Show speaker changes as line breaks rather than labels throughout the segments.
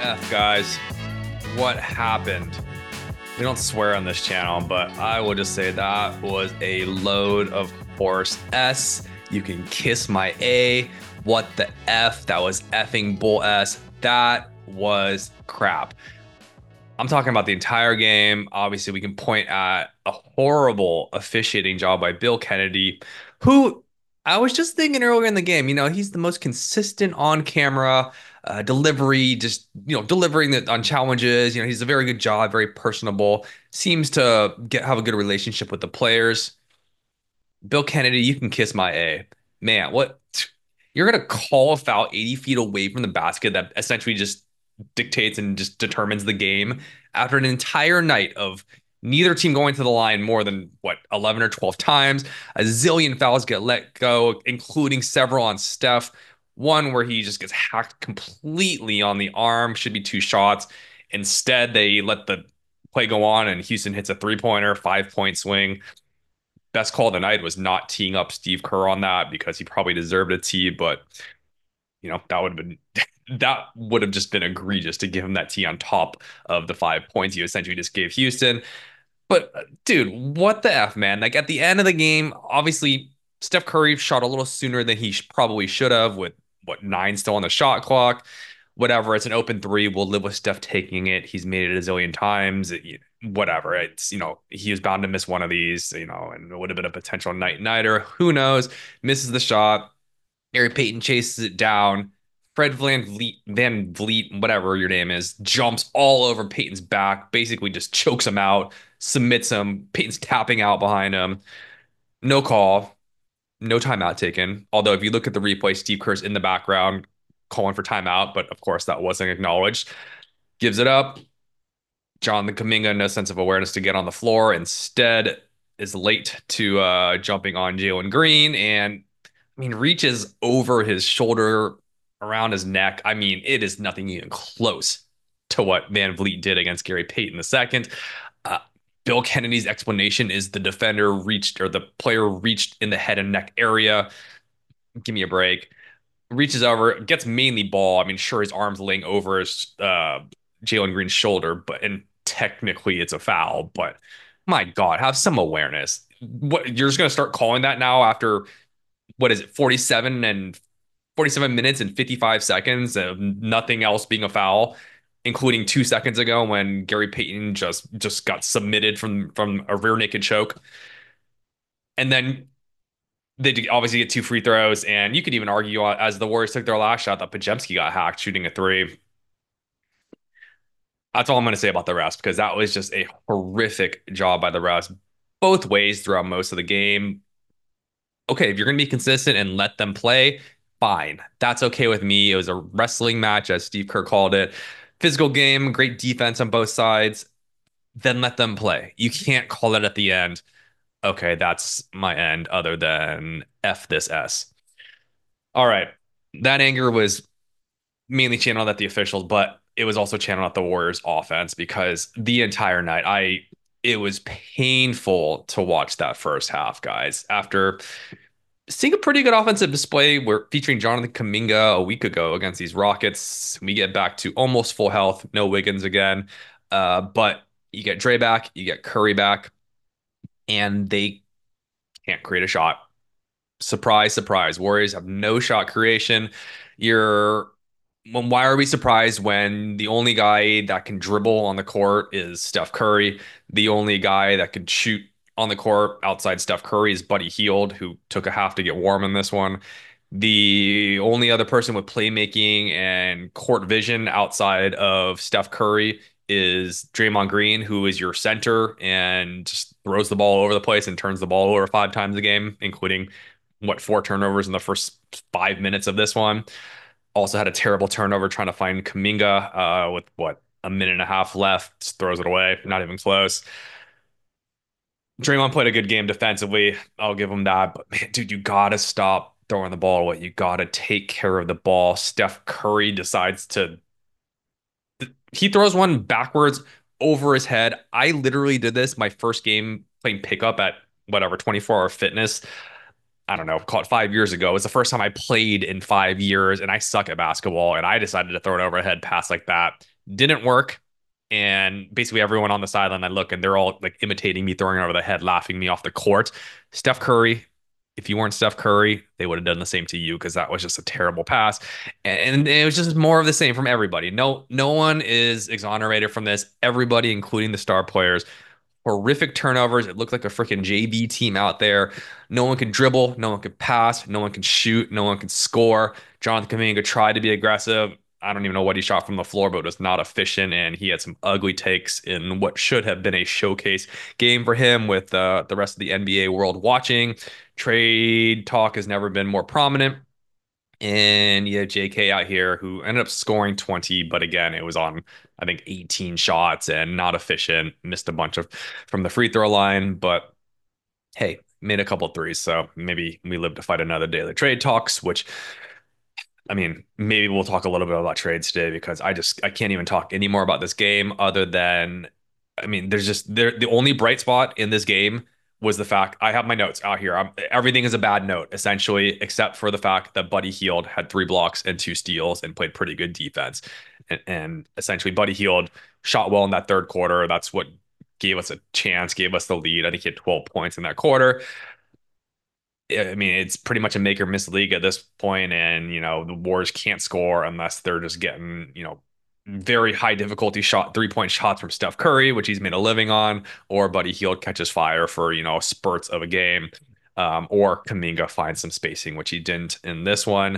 F, guys. What happened? We don't swear on this channel, but I will just say that was a load of horse S. You can kiss my A. What the F? That was effing bull S. That was crap. I'm talking about the entire game. Obviously, we can point at a horrible officiating job by Bill Kennedy, who I was just thinking earlier in the game, he's the most consistent on camera delivery, just, delivering it on challenges. He's a very good job, very personable, seems to have a good relationship with the players. Bill Kennedy, you can kiss my A. Man, what? You're going to call a foul 80 feet away from the basket that essentially just dictates and just determines the game after an entire night of neither team going to the line more than, what, 11 or 12 times. A zillion fouls get let go, including several on Steph. One where he just gets hacked completely on the arm, should be two shots. Instead, they let the play go on, and Houston hits a three-pointer, 5-point swing. Best call of the night was not teeing up Steve Kerr on that because he probably deserved a tee, but that would have been that would have just been egregious to give him that tee on top of the 5 points you essentially just gave Houston. But dude, what the F, man? Like at the end of the game, obviously Steph Curry shot a little sooner than he probably should have with what, nine still on the shot clock. Whatever, it's an open three. We'll live with Steph taking it. He's made it a zillion times. Whatever. It's, he was bound to miss one of these, and it would have been a potential night-nighter. Who knows? Misses the shot. Gary Payton chases it down. Fred Van Vliet, whatever your name is, jumps all over Payton's back, basically just chokes him out, submits him. Payton's tapping out behind him. No call, no timeout taken. Although if you look at the replay, Steve Kerr's in the background calling for timeout, but of course that wasn't acknowledged. Gives it up. Jonathan Kuminga, no sense of awareness to get on the floor. Instead, is late to jumping on Jalen Green, and reaches over his shoulder, around his neck. It is nothing even close to what Van Vliet did against Gary Payton II. Uh, Bill Kennedy's explanation is the defender reached, or the player reached in the head and neck area. Give me a break. Reaches over, gets mainly ball. Sure, his arm's laying over his Jalen Green's shoulder, but and technically it's a foul. But my God, have some awareness. What, you're just gonna start calling that now after, what is it, 47 minutes and 55 seconds of nothing else being a foul, including 2 seconds ago when Gary Payton just got submitted from a rear naked choke. And then they obviously get two free throws, and you could even argue, as the Warriors took their last shot, that Pajemski got hacked shooting a three. That's all I'm going to say about the refs, because that was just a horrific job by the refs both ways throughout most of the game. Okay, if you're going to be consistent and let them play, fine. That's okay with me. It was a wrestling match, as Steve Kerr called it. Physical game, great defense on both sides. Then let them play. You can't call it at the end. Okay, that's my end, other than F this S. All right. That anger was mainly channeled at the officials, but it was also channeled at the Warriors offense, because the entire night it was painful to watch that first half, guys. After seeing a pretty good offensive display, we're featuring Jonathan Kuminga a week ago against these Rockets. We get back to almost full health, no Wiggins again. But you get Dre back, you get Curry back, and they can't create a shot. Surprise, surprise. Warriors have no shot creation. You're Why are we surprised when the only guy that can dribble on the court is Steph Curry? The only guy that could shoot on the court outside Steph Curry is Buddy Hield, who took a half to get warm in this one. The only other person with playmaking and court vision outside of Steph Curry is Draymond Green, who is your center and just throws the ball over the place and turns the ball over 5 times a game, including, what, four turnovers in the first 5 minutes of this one. Also had a terrible turnover trying to find Kuminga with, what, a minute and a half left. Just throws it away. Not even close. Draymond played a good game defensively. I'll give him that. But man, dude, you gotta stop throwing the ball away. You gotta take care of the ball. Steph Curry decides to. He throws one backwards over his head. I literally did this my first game playing pickup at whatever, 24-hour fitness. I don't know, call it 5 years ago. It was the first time I played in 5 years, and I suck at basketball. And I decided to throw an overhead pass like that. Didn't work. And basically everyone on the sideline, I look and they're all like imitating me, throwing it over the head, laughing me off the court. Steph Curry, if you weren't Steph Curry, they would have done the same to you because that was just a terrible pass. And it was just more of the same from everybody. No one is exonerated from this. Everybody, including the star players, horrific turnovers. It looked like a freaking JV team out there. No one could dribble, no one could pass, no one could shoot, no one could score. Jonathan Kuminga tried to be aggressive. I don't even know what he shot from the floor, but it was not efficient, and he had some ugly takes in what should have been a showcase game for him with the rest of the NBA world watching. Trade talk has never been more prominent. And you have JK out here who ended up scoring 20, but again, it was on, I think, 18 shots and not efficient. Missed a bunch of from the free throw line, but hey, made a couple threes. So maybe we live to fight another day of the trade talks, which I mean, maybe we'll talk a little bit about trades today because I can't even talk anymore about this game other than I mean, there's just the only bright spot in this game was the fact I have my notes out here. Everything is a bad note essentially, except for the fact that Buddy Hield had 3 blocks and 2 steals and played pretty good defense. And essentially, Buddy Hield shot well in that third quarter. That's what gave us a chance, gave us the lead. I think he had 12 points in that quarter. I mean, it's pretty much a make or miss league at this point, and the Warriors can't score unless they're just getting very high difficulty 3-point shots from Steph Curry, which he's made a living on, or Buddy Hield catches fire for spurts of a game, or Kuminga finds some spacing, which he didn't in this one.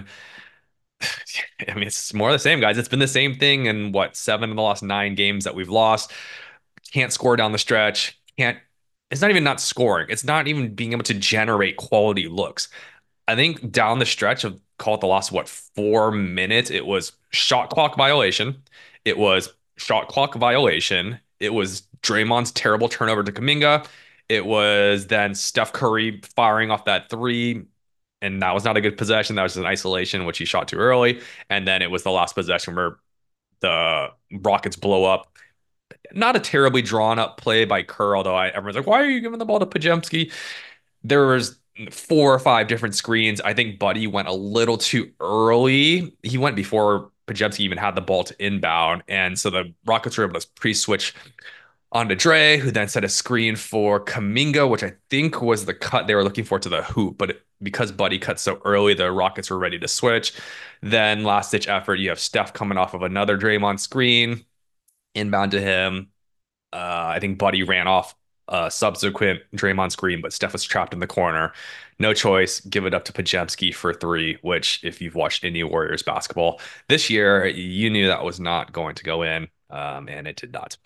I mean, it's more of the same, guys. It's been the same thing in what 7 of the last 9 games that we've lost. Can't score down the stretch. Can't. It's not even not scoring. It's not even being able to generate quality looks. I think down the stretch of call it the last 4 minutes, it was shot clock violation. It was shot clock violation. It was Draymond's terrible turnover to Kuminga. It was then Steph Curry firing off that three, and that was not a good possession. That was just an isolation, which he shot too early. And then it was the last possession where the Rockets blow up. Not a terribly drawn up play by Kerr, although everyone's like, why are you giving the ball to Pajemski? There was 4 or 5 different screens. I think Buddy went a little too early. He went before Pajemski even had the ball to inbound. And so the Rockets were able to pre-switch onto Dre, who then set a screen for Kuminga, which I think was the cut they were looking for to the hoop. But because Buddy cut so early, the Rockets were ready to switch. Then last ditch effort, you have Steph coming off of another Draymond screen, inbound to him. I think Buddy ran off a subsequent Draymond screen, but Steph was trapped in the corner. No choice. Give it up to Pajemski for three, which, if you've watched any Warriors basketball this year, you knew that was not going to go in, and it did not.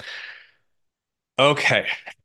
Okay.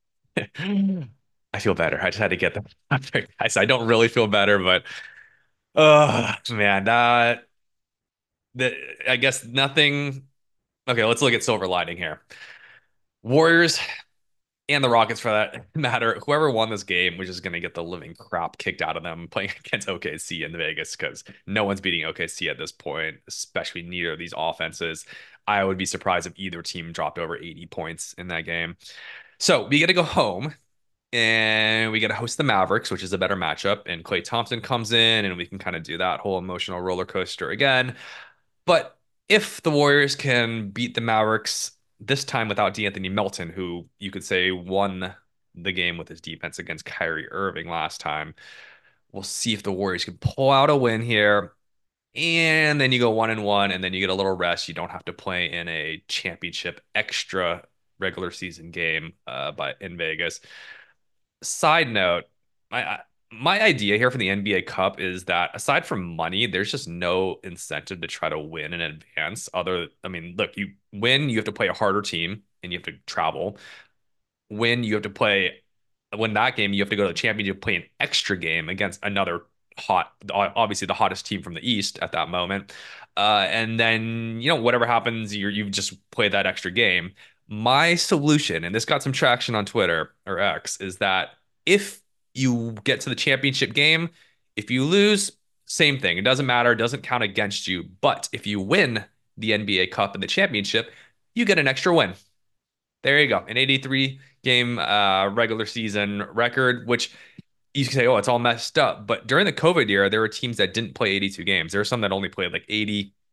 I feel better. I just had to get them up there, guys. I don't really feel better, but oh man, that I guess nothing. Okay, let's look at silver lining here. Warriors and the Rockets for that matter, whoever won this game was just going to get the living crap kicked out of them playing against OKC in Vegas because no one's beating OKC at this point, especially neither of these offenses. I would be surprised if either team dropped over 80 points in that game. So we get to go home and we get to host the Mavericks, which is a better matchup. And Klay Thompson comes in and we can kind of do that whole emotional roller coaster again. But if the Warriors can beat the Mavericks this time without De'Anthony Melton, who you could say won the game with his defense against Kyrie Irving last time, we'll see if the Warriors can pull out a win here. And then you go 1-1, and then you get a little rest. You don't have to play in a championship extra regular season game but in Vegas. Side note, my idea here for the NBA Cup is that aside from money, there's just no incentive to try to win in advance. I mean, look, you win, you have to play a harder team and you have to travel. You have to win that game, you have to go to the championship, play an extra game against another obviously the hottest team from the East at that moment. And then, whatever happens, you've just played that extra game. My solution, and this got some traction on Twitter or X, is that if you get to the championship game, if you lose, same thing. It doesn't matter. It doesn't count against you. But if you win the NBA Cup and the championship, you get an extra win. There you go. An 83 game regular season record, which you can say, oh, it's all messed up. But during the COVID era, there were teams that didn't play 82 games. There were some that only played like 80.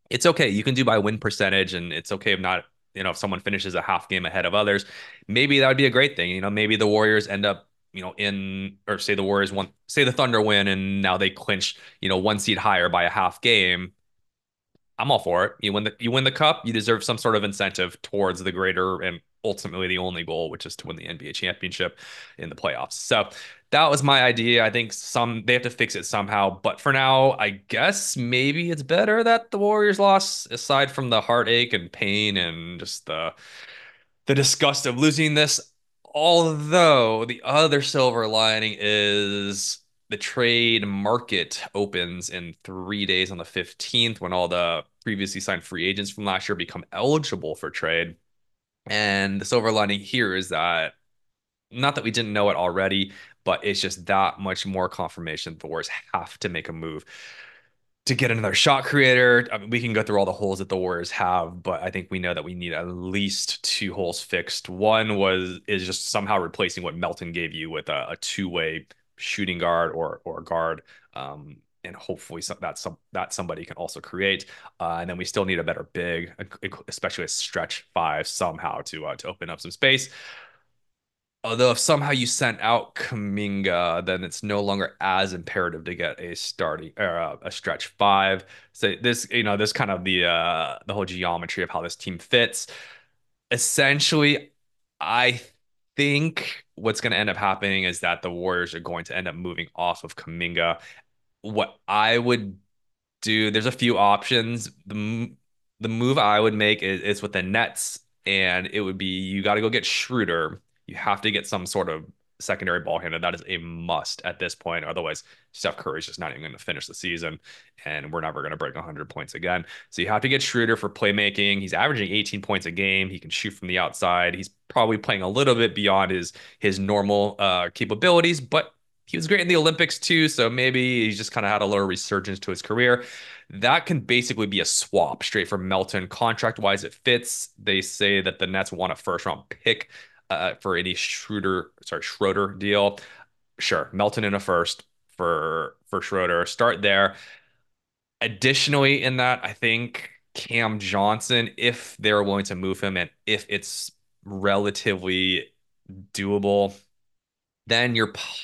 It's okay. You can do by win percentage, and it's okay if not, if someone finishes a half game ahead of others. Maybe that would be a great thing. Maybe the Warriors end up, or say the Warriors won, say the Thunder win, and now they clinch, one seed higher by a half game. I'm all for it. You win the cup, you deserve some sort of incentive towards the greater and ultimately the only goal, which is to win the NBA championship in the playoffs. So that was my idea. I think they have to fix it somehow. But for now, I guess maybe it's better that the Warriors lost, aside from the heartache and pain and just the disgust of losing this. Although the other silver lining is the trade market opens in 3 days on the 15th when all the previously signed free agents from last year become eligible for trade. And the silver lining here is that not that we didn't know it already, but it's just that much more confirmation that the Warriors have to make a move to get another shot creator. I mean, we can go through all the holes that the Warriors have, but I think we know that we need at least two holes fixed. One is just somehow replacing what Melton gave you with a two-way shooting guard or guard. And hopefully that somebody can also create. And then we still need a better big, especially a stretch five somehow to open up some space. Although if somehow you sent out Kaminga, then it's no longer as imperative to get a starting or a stretch five. So this kind of the whole geometry of how this team fits. Essentially, I think what's going to end up happening is that the Warriors are going to end up moving off of Kaminga. What I would do, there's a few options. The move I would make is with the Nets, and it would be you got to go get Schroeder. You have to get some sort of secondary ball handler. That is a must at this point. Otherwise, Steph Curry's just not even going to finish the season, and we're never going to break 100 points again. So you have to get Schroeder for playmaking. He's averaging 18 points a game. He can shoot from the outside. He's probably playing a little bit beyond his normal capabilities, but he was great in the Olympics too. So maybe he's just kind of had a little resurgence to his career. That can basically be a swap straight from Melton. Contract wise, it fits. They say that the Nets want a first round pick for any Schroeder deal. Sure, Melton in a first for Schroeder. Start there. Additionally, in that, I think Cam Johnson, if they're willing to move him and if it's relatively doable, then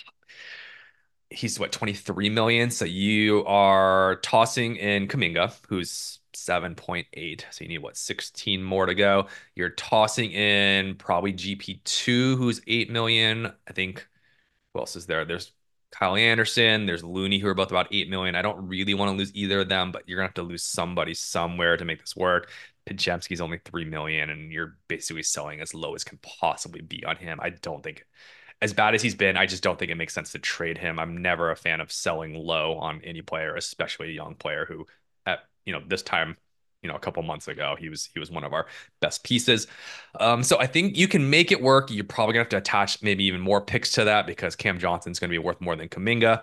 he's what, 23 million. So you are tossing in Kaminga, who's 7.8. So you need what, 16 more to go. You're tossing in probably GP2, who's 8 million. I think who else is there? There's Kyle Anderson, there's Looney, who are both about 8 million. I don't really want to lose either of them, but you're gonna have to lose somebody somewhere to make this work. Pajemski's only 3 million, and you're basically selling as low as can possibly be on him. I don't think, as bad as he's been, I just don't think it makes sense to trade him. I'm never a fan of selling low on any player, especially a young player who at this time, a couple months ago, he was one of our best pieces. So I think you can make it work. You're probably gonna have to attach maybe even more picks to that because Cam Johnson's gonna be worth more than Kaminga.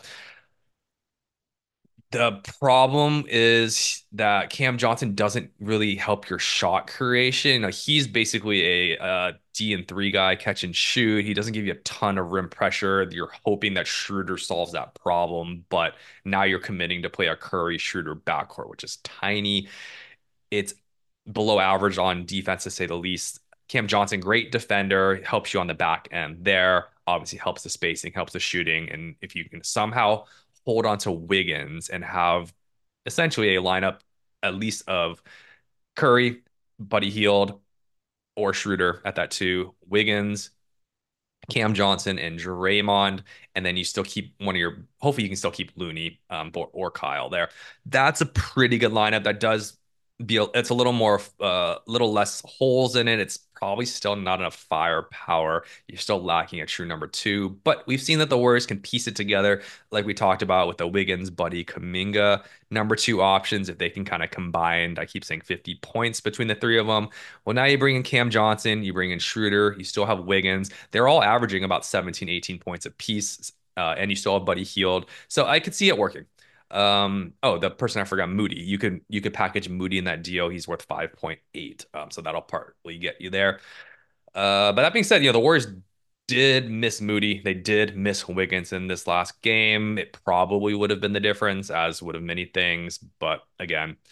The problem is that Cam Johnson doesn't really help your shot creation. He's basically a D and three guy, catch and shoot. He doesn't give you a ton of rim pressure. You're hoping that Schroeder solves that problem, but now you're committing to play a Curry Schroeder backcourt, which is tiny. It's below average on defense, to say the least. Cam Johnson, great defender, helps you on the back end there. Obviously, helps the spacing, helps the shooting. And if you can somehow hold on to Wiggins and have essentially a lineup at least of Curry, Buddy Hield, or Schroeder at that two, Wiggins, Cam Johnson, and Draymond, and then you still keep hopefully you can still keep Looney or Kyle there. That's a pretty good lineup. That does it's a little more, little less holes in it. It's probably still not enough firepower. You're still lacking a true number two, but we've seen that the Warriors can piece it together, like we talked about with the Wiggins, Buddy, Kaminga number two options. If they can kind of combine, I keep saying 50 points between the three of them. Well, now you bring in Cam Johnson, you bring in Schroeder, you still have Wiggins. They're all averaging about 17, 18 points a piece, and you still have Buddy Hield. So I could see it working. Oh, the person I forgot, Moody. You could package Moody in that deal. He's worth 5.8. So that'll partly get you there. But that being said, the Warriors did miss Moody. They did miss Wiggins in this last game. It probably would have been the difference, as would have many things. But again,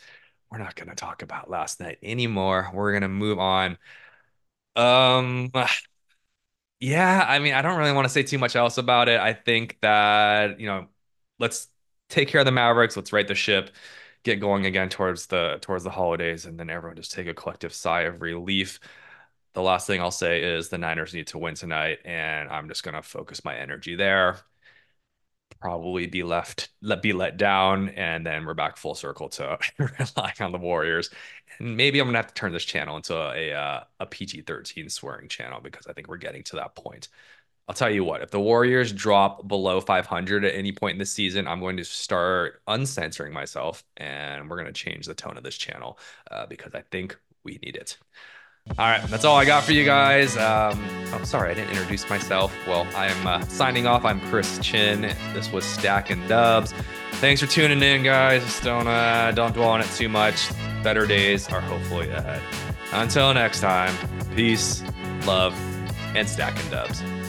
we're not going to talk about last night anymore. We're going to move on. Um, yeah, I mean, I don't really want to say too much else about it. I think that, let's take care of the Mavericks. Let's right the ship, get going again towards the holidays, and then everyone just take a collective sigh of relief. The last thing I'll say is the Niners need to win tonight, and I'm just gonna focus my energy there. Probably be let down, and then we're back full circle to relying on the Warriors. And maybe I'm gonna have to turn this channel into a PG-13 swearing channel because I think we're getting to that point. I'll tell you what, if the Warriors drop below 500 at any point in the season, I'm going to start uncensoring myself and we're going to change the tone of this channel because I think we need it. All right, that's all I got for you guys. Oh, sorry, I didn't introduce myself. Well, I am signing off. I'm Chris Chin. This was Stack and Dubs. Thanks for tuning in, guys. Just don't dwell on it too much. Better days are hopefully ahead. Until next time, peace, love, and Stack and Dubs.